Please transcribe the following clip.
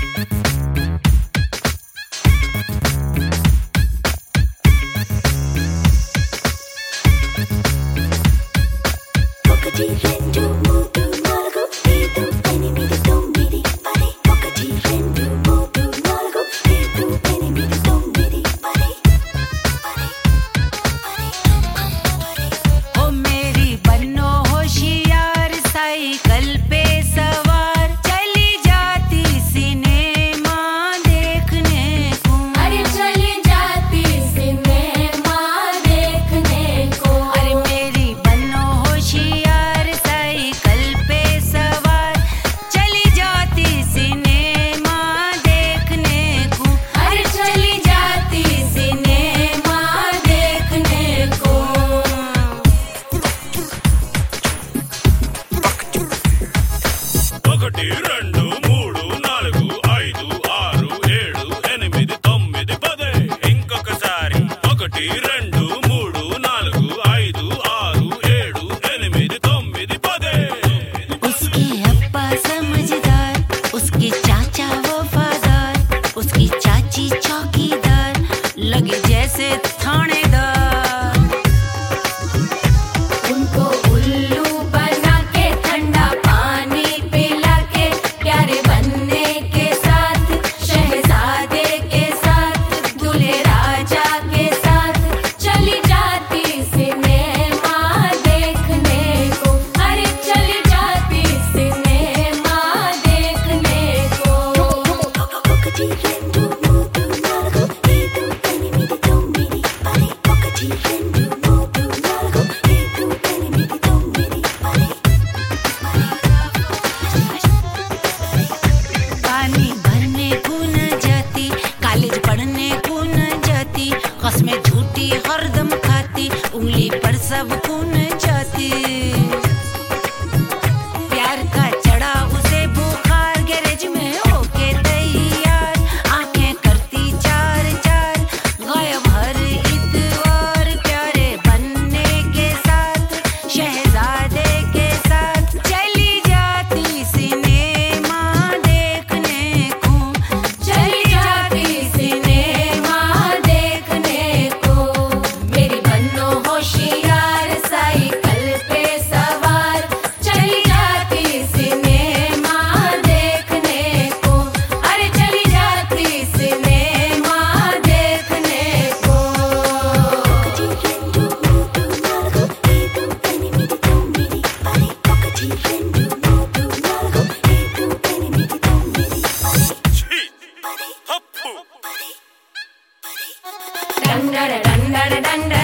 हरदम खाती, उंगली पर सब खून जाती। प्यार का चढ़ा उसे बुखार, गैरेज में होके तैयार, आंखें करती चार चार, गायब हर इतवार। प्यारे बनने के साथ, शहजादे के साथ, चली जाती सिनेमा देखने को, चली जाती सिनेमा देखने को। मेरी बन्नो होशियार, साइकिल पे सवार, चली जाती सिनेमा देखने को, अरे चली जाती सिनेमा देखने को। डंडा डंडा डंडा